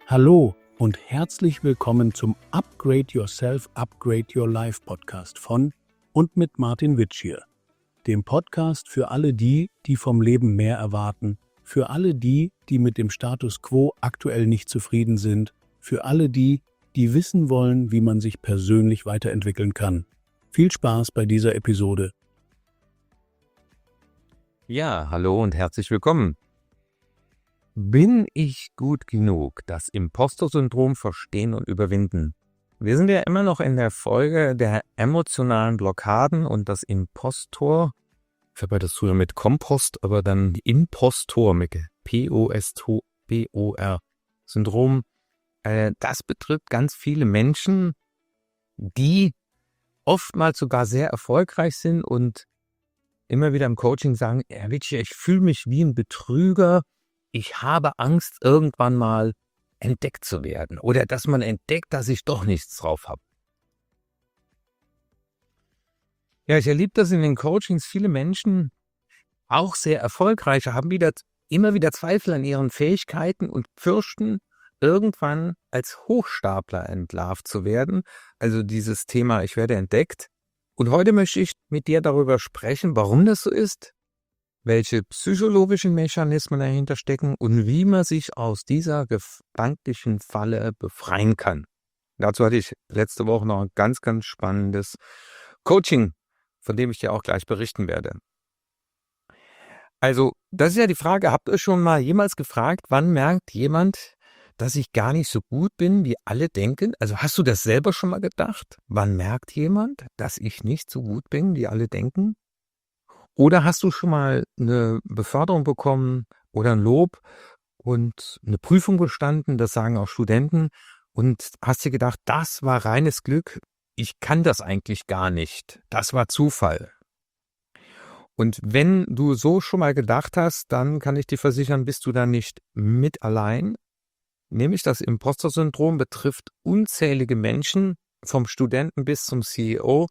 Hallo und herzlich willkommen zum Upgrade Yourself, Upgrade Your Life Podcast von und mit Martin Witsch hier, dem Podcast für alle die, die vom Leben mehr erwarten, für alle die, die mit dem Status quo aktuell nicht zufrieden sind, für alle die, die wissen wollen, wie man sich persönlich weiterentwickeln kann. Viel Spaß bei dieser Episode. Ja, hallo und herzlich willkommen. Bin ich gut genug? Das Imposter-Syndrom verstehen und überwinden. Wir sind ja immer noch in der Folge der emotionalen Blockaden und das Impostor, ich habe ja das früher mit Kompost, aber dann Impostor mit P-O-S-T-B-O-R Syndrom. Das betrifft ganz viele Menschen, die oftmals sogar sehr erfolgreich sind und immer wieder im Coaching sagen, Herr Witsch, ich fühle mich wie ein Betrüger. Ich habe Angst, irgendwann mal entdeckt zu werden oder dass man entdeckt, dass ich doch nichts drauf habe. Ja, ich erlebe das in den Coachings. Viele Menschen, auch sehr erfolgreiche, haben immer wieder Zweifel an ihren Fähigkeiten und fürchten, irgendwann als Hochstapler entlarvt zu werden. Also dieses Thema, ich werde entdeckt. Und heute möchte ich mit dir darüber sprechen, warum das so ist, welche psychologischen Mechanismen dahinter stecken und wie man sich aus dieser gedanklichen Falle befreien kann. Dazu hatte ich letzte Woche noch ein ganz, ganz spannendes Coaching, von dem ich dir auch gleich berichten werde. Also, das ist ja die Frage, habt ihr schon mal jemals gefragt, wann merkt jemand, dass ich gar nicht so gut bin, wie alle denken? Also hast du das selber schon mal gedacht? Wann merkt jemand, dass ich nicht so gut bin, wie alle denken? Oder hast du schon mal eine Beförderung bekommen oder ein Lob und eine Prüfung bestanden, das sagen auch Studenten, und hast dir gedacht, das war reines Glück, ich kann das eigentlich gar nicht, das war Zufall. Und wenn du so schon mal gedacht hast, dann kann ich dir versichern, bist du da nicht mit allein. Nämlich das Imposter-Syndrom betrifft unzählige Menschen, vom Studenten bis zum CEO.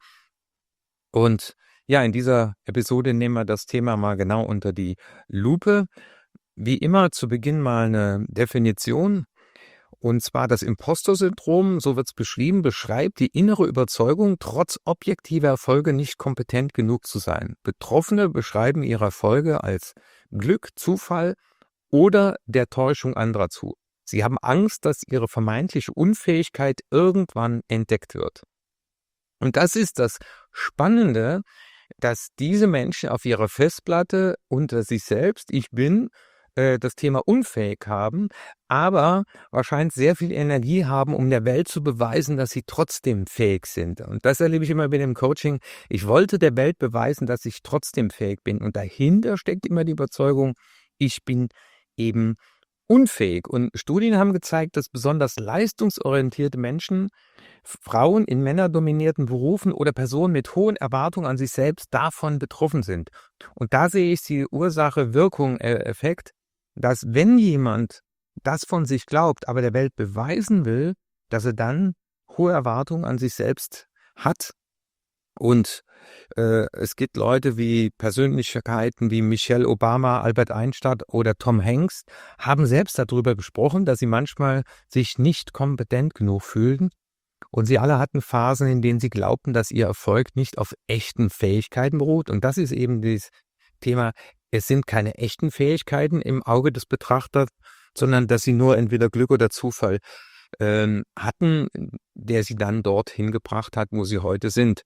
Und ja, in dieser Episode nehmen wir das Thema mal genau unter die Lupe. Wie immer zu Beginn mal eine Definition. Und zwar das Imposter-Syndrom, so wird es beschrieben, beschreibt die innere Überzeugung, trotz objektiver Erfolge nicht kompetent genug zu sein. Betroffene beschreiben ihre Erfolge als Glück, Zufall oder der Täuschung anderer zu. Sie haben Angst, dass ihre vermeintliche Unfähigkeit irgendwann entdeckt wird. Und das ist das Spannende, dass diese Menschen auf ihrer Festplatte unter sich selbst, ich bin, das Thema unfähig haben, aber wahrscheinlich sehr viel Energie haben, um der Welt zu beweisen, dass sie trotzdem fähig sind. Und das erlebe ich immer bei dem Coaching. Ich wollte der Welt beweisen, dass ich trotzdem fähig bin. Und dahinter steckt immer die Überzeugung, ich bin eben unfähig. Und Studien haben gezeigt, dass besonders leistungsorientierte Menschen, Frauen in männerdominierten Berufen oder Personen mit hohen Erwartungen an sich selbst davon betroffen sind. Und da sehe ich die Ursache-Wirkung-Effekt, dass wenn jemand das von sich glaubt, aber der Welt beweisen will, dass er dann hohe Erwartungen an sich selbst hat. Und es gibt Leute wie Persönlichkeiten wie Michelle Obama, Albert Einstein oder Tom Hanks, haben selbst darüber gesprochen, dass sie manchmal sich nicht kompetent genug fühlten. Und sie alle hatten Phasen, in denen sie glaubten, dass ihr Erfolg nicht auf echten Fähigkeiten beruht. Und das ist eben das Thema, es sind keine echten Fähigkeiten im Auge des Betrachters, sondern dass sie nur entweder Glück oder Zufall hatten, der sie dann dorthin gebracht hat, wo sie heute sind.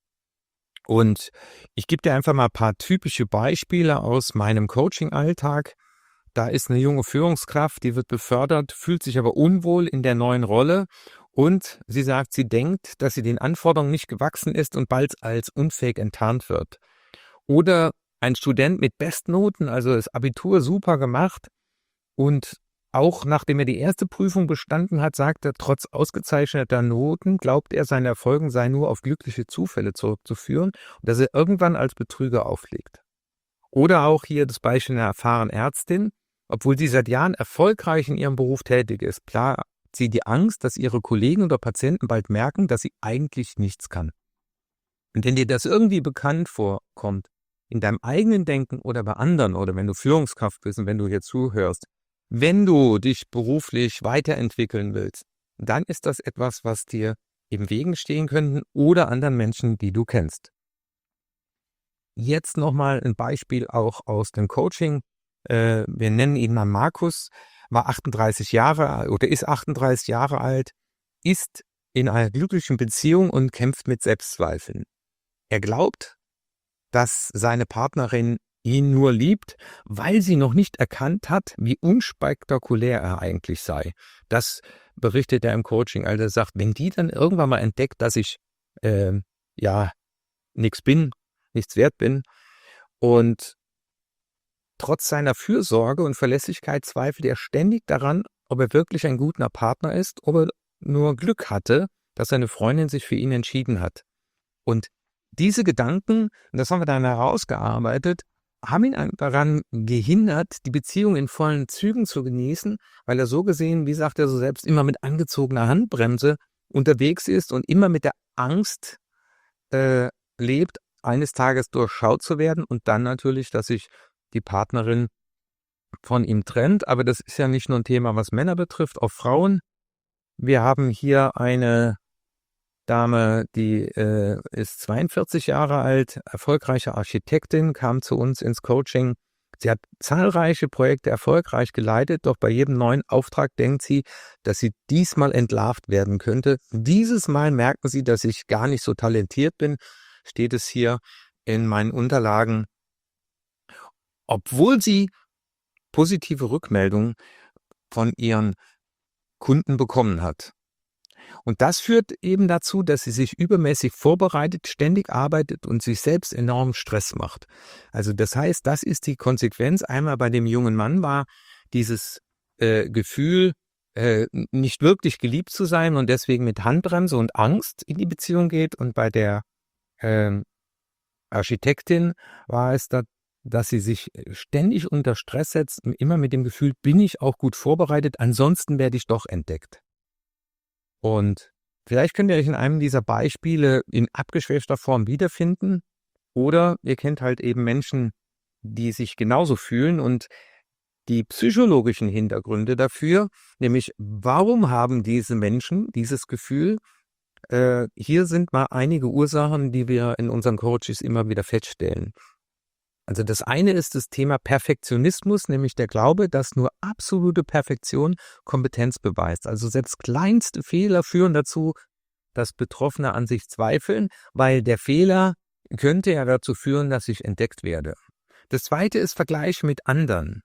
Und ich gebe dir einfach mal ein paar typische Beispiele aus meinem Coaching-Alltag. Da ist eine junge Führungskraft, die wird befördert, fühlt sich aber unwohl in der neuen Rolle und sie sagt, sie denkt, dass sie den Anforderungen nicht gewachsen ist und bald als unfähig enttarnt wird. Oder ein Student mit Bestnoten, also das Abitur super gemacht und auch nachdem er die erste Prüfung bestanden hat, sagt er, trotz ausgezeichneter Noten glaubt er, seine Erfolge seien nur auf glückliche Zufälle zurückzuführen und dass er irgendwann als Betrüger auflegt. Oder auch hier das Beispiel einer erfahrenen Ärztin, obwohl sie seit Jahren erfolgreich in ihrem Beruf tätig ist, plagt sie die Angst, dass ihre Kollegen oder Patienten bald merken, dass sie eigentlich nichts kann. Und wenn dir das irgendwie bekannt vorkommt, in deinem eigenen Denken oder bei anderen oder wenn du Führungskraft bist und wenn du hier zuhörst, Wenn du dich beruflich weiterentwickeln willst, dann ist das etwas, was dir im Wegen stehen könnte oder anderen Menschen, die du kennst. Jetzt nochmal ein Beispiel auch aus dem Coaching. Wir nennen ihn mal Markus, war 38 Jahre alt oder ist 38 Jahre alt, ist in einer glücklichen Beziehung und kämpft mit Selbstzweifeln. Er glaubt, dass seine Partnerin ihn nur liebt, weil sie noch nicht erkannt hat, wie unspektakulär er eigentlich sei. Das berichtet er im Coaching. Also er sagt, wenn die dann irgendwann mal entdeckt, dass ich nichts bin, nichts wert bin und trotz seiner Fürsorge und Verlässlichkeit zweifelt er ständig daran, ob er wirklich ein guter Partner ist, ob er nur Glück hatte, dass seine Freundin sich für ihn entschieden hat. Und diese Gedanken, und das haben wir dann herausgearbeitet, haben ihn daran gehindert, die Beziehung in vollen Zügen zu genießen, weil er so gesehen, wie sagt er so selbst, immer mit angezogener Handbremse unterwegs ist und immer mit der Angst lebt, eines Tages durchschaut zu werden und dann natürlich, dass sich die Partnerin von ihm trennt. Aber das ist ja nicht nur ein Thema, was Männer betrifft, auch Frauen. Wir haben hier eine Dame, die ist 42 Jahre alt, erfolgreiche Architektin, kam zu uns ins Coaching. Sie hat zahlreiche Projekte erfolgreich geleitet, doch bei jedem neuen Auftrag denkt sie, dass sie diesmal entlarvt werden könnte. Dieses Mal merken sie, dass ich gar nicht so talentiert bin, steht es hier in meinen Unterlagen, obwohl sie positive Rückmeldungen von ihren Kunden bekommen hat. Und das führt eben dazu, dass sie sich übermäßig vorbereitet, ständig arbeitet und sich selbst enorm Stress macht. Also das heißt, das ist die Konsequenz. Einmal bei dem jungen Mann war dieses Gefühl, nicht wirklich geliebt zu sein und deswegen mit Handbremse und Angst in die Beziehung geht. Und bei der Architektin war es dass sie sich ständig unter Stress setzt, immer mit dem Gefühl, bin ich auch gut vorbereitet, ansonsten werde ich doch entdeckt. Und vielleicht könnt ihr euch in einem dieser Beispiele in abgeschwächter Form wiederfinden oder ihr kennt halt eben Menschen, die sich genauso fühlen und die psychologischen Hintergründe dafür, nämlich warum haben diese Menschen dieses Gefühl? Hier sind mal einige Ursachen, die wir in unseren Coaches immer wieder feststellen. Also das eine ist das Thema Perfektionismus, nämlich der Glaube, dass nur absolute Perfektion Kompetenz beweist. Also selbst kleinste Fehler führen dazu, dass Betroffene an sich zweifeln, weil der Fehler könnte ja dazu führen, dass ich entdeckt werde. Das zweite ist Vergleich mit anderen.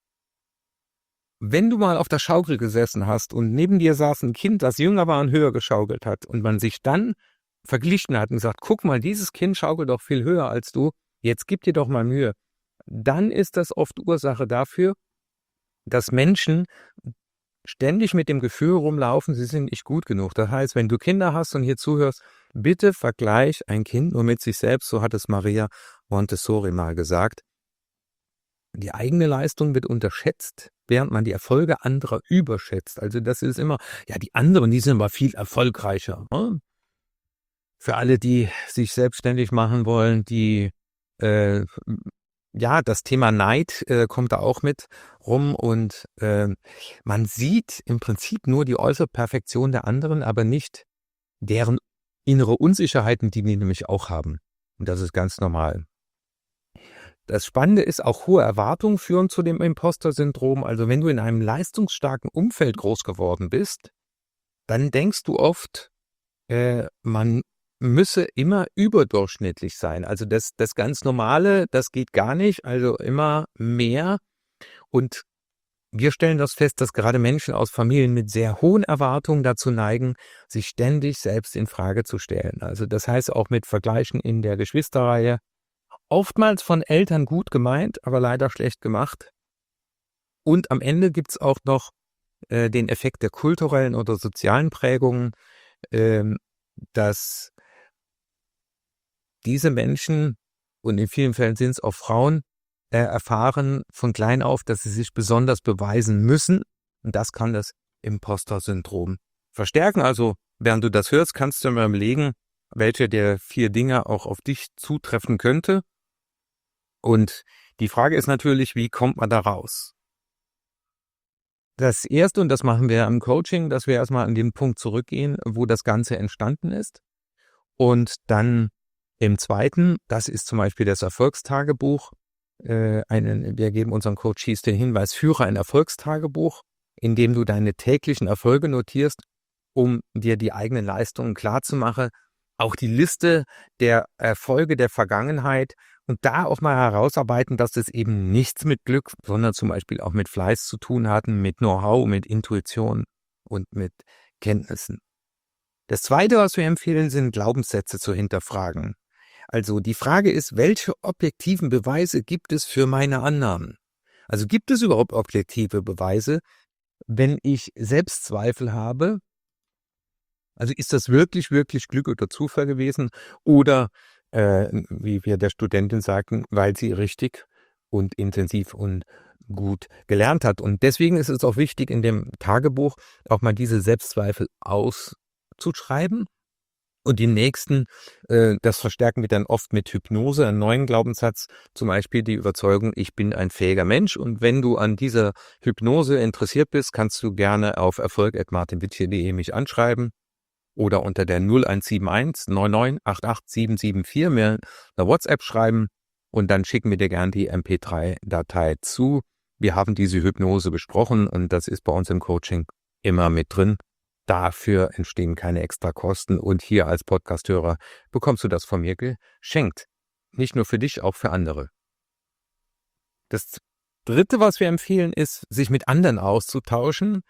Wenn du mal auf der Schaukel gesessen hast und neben dir saß ein Kind, das jünger war und höher geschaukelt hat und man sich dann verglichen hat und gesagt, guck mal, dieses Kind schaukelt doch viel höher als du, jetzt gib dir doch mal Mühe. Dann ist das oft Ursache dafür, dass Menschen ständig mit dem Gefühl rumlaufen, sie sind nicht gut genug. Das heißt, wenn du Kinder hast und hier zuhörst, bitte vergleich ein Kind nur mit sich selbst, so hat es Maria Montessori mal gesagt. Die eigene Leistung wird unterschätzt, während man die Erfolge anderer überschätzt. Also das ist immer, ja, die anderen, die sind aber viel erfolgreicher. Ne? Für alle, die sich selbstständig machen wollen, die das Thema Neid kommt da auch mit rum und man sieht im Prinzip nur die äußere Perfektion der anderen, aber nicht deren innere Unsicherheiten, die wir nämlich auch haben. Und das ist ganz normal. Das Spannende ist, auch hohe Erwartungen führen zu dem Imposter-Syndrom. Also wenn du in einem leistungsstarken Umfeld groß geworden bist, dann denkst du oft, man müsse immer überdurchschnittlich sein. Also das ganz Normale, das geht gar nicht, also immer mehr. Und wir stellen das fest, dass gerade Menschen aus Familien mit sehr hohen Erwartungen dazu neigen, sich ständig selbst in Frage zu stellen. Also das heißt auch mit Vergleichen in der Geschwisterreihe. Oftmals von Eltern gut gemeint, aber leider schlecht gemacht. Und am Ende gibt es auch noch den Effekt der kulturellen oder sozialen Prägungen, dass diese Menschen, und in vielen Fällen sind es auch Frauen, erfahren von klein auf, dass sie sich besonders beweisen müssen. Und das kann das Imposter-Syndrom verstärken. Also, während du das hörst, kannst du mal überlegen, welche der 4 Dinge auch auf dich zutreffen könnte. Und die Frage ist natürlich, wie kommt man da raus? das Erste, und das machen wir im Coaching, dass wir erstmal an den Punkt zurückgehen, wo das Ganze entstanden ist. Und dann im Zweiten, das ist zum Beispiel das Erfolgstagebuch. Wir geben unseren Coaches den Hinweis, führe ein Erfolgstagebuch, in dem du deine täglichen Erfolge notierst, um dir die eigenen Leistungen klarzumachen. Auch die Liste der Erfolge der Vergangenheit und da auch mal herausarbeiten, dass das eben nichts mit Glück, sondern zum Beispiel auch mit Fleiß zu tun hatten, mit Know-how, mit Intuition und mit Kenntnissen. Das Zweite, was wir empfehlen, sind Glaubenssätze zu hinterfragen. Also die Frage ist, welche objektiven Beweise gibt es für meine Annahmen? Also gibt es überhaupt objektive Beweise, wenn ich Selbstzweifel habe? Also ist das wirklich, wirklich Glück oder Zufall gewesen? Oder, wie wir der Studentin sagten, weil sie richtig und intensiv und gut gelernt hat. Und deswegen ist es auch wichtig, in dem Tagebuch auch mal diese Selbstzweifel auszuschreiben. Und die nächsten, das verstärken wir dann oft mit Hypnose, einen neuen Glaubenssatz, zum Beispiel die Überzeugung, ich bin ein fähiger Mensch. Und wenn du an dieser Hypnose interessiert bist, kannst du gerne auf erfolg@martinwittier.de mich anschreiben oder unter der 0171 99 88 774 mir eine WhatsApp schreiben und dann schicken wir dir gerne die MP3-Datei zu. Wir haben diese Hypnose besprochen und das ist bei uns im Coaching immer mit drin. Dafür entstehen keine extra Kosten und hier als Podcasthörer bekommst du das von mir geschenkt. Nicht nur für dich, auch für andere. Das Dritte, was wir empfehlen, ist, sich mit anderen auszutauschen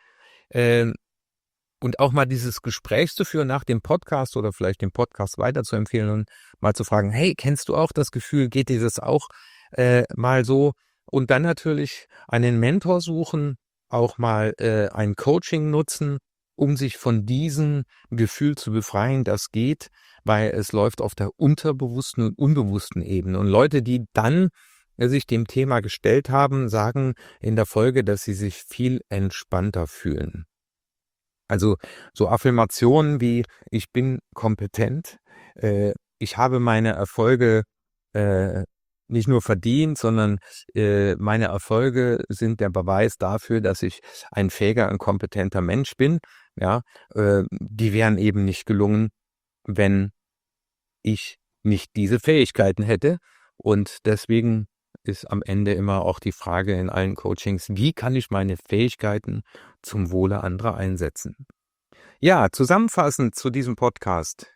und auch mal dieses Gespräch zu führen nach dem Podcast oder vielleicht den Podcast weiterzuempfehlen und mal zu fragen, hey, kennst du auch das Gefühl, geht dir das auch mal so? Und dann natürlich einen Mentor suchen, auch mal ein Coaching nutzen, um sich von diesem Gefühl zu befreien. Das geht, weil es läuft auf der unterbewussten und unbewussten Ebene. Und Leute, die dann sich dem Thema gestellt haben, sagen in der Folge, dass sie sich viel entspannter fühlen. Also so Affirmationen wie ich bin kompetent, ich habe meine Erfolge nicht nur verdient, sondern meine Erfolge sind der Beweis dafür, dass ich ein fähiger und kompetenter Mensch bin. Ja, die wären eben nicht gelungen, wenn ich nicht diese Fähigkeiten hätte. Und deswegen ist am Ende immer auch die Frage in allen Coachings, wie kann ich meine Fähigkeiten zum Wohle anderer einsetzen? Ja, zusammenfassend zu diesem Podcast.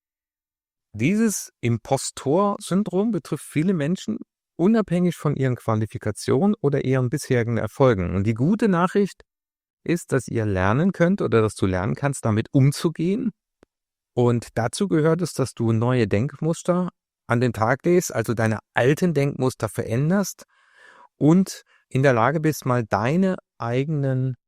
Dieses Impostor-Syndrom betrifft viele Menschen, unabhängig von ihren Qualifikationen oder ihren bisherigen Erfolgen. Und die gute Nachricht ist, dass ihr lernen könnt oder dass du lernen kannst, damit umzugehen. Und dazu gehört es, dass du neue Denkmuster an den Tag legst, also deine alten Denkmuster veränderst und in der Lage bist, mal deine eigenen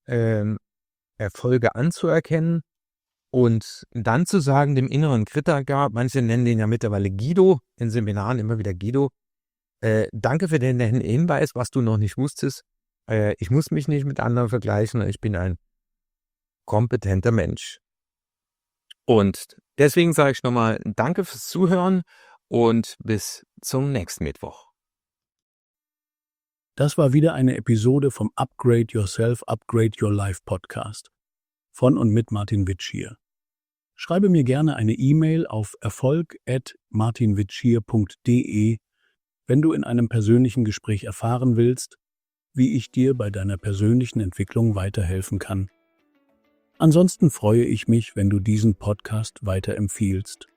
Erfolge anzuerkennen und dann zu sagen, dem inneren Kritiker, manche nennen den ja mittlerweile Guido, in Seminaren immer wieder Guido, danke für den Hinweis, was du noch nicht wusstest. Ich muss mich nicht mit anderen vergleichen, ich bin ein kompetenter Mensch. Und deswegen sage ich nochmal danke fürs Zuhören und bis zum nächsten Mittwoch. Das war wieder eine Episode vom Upgrade Yourself, Upgrade Your Life Podcast von und mit Martin Witschier. Schreibe mir gerne eine E-Mail auf erfolg@martinwitschier.de, wenn du in einem persönlichen Gespräch erfahren willst, wie ich dir bei deiner persönlichen Entwicklung weiterhelfen kann. Ansonsten freue ich mich, wenn du diesen Podcast weiterempfiehlst.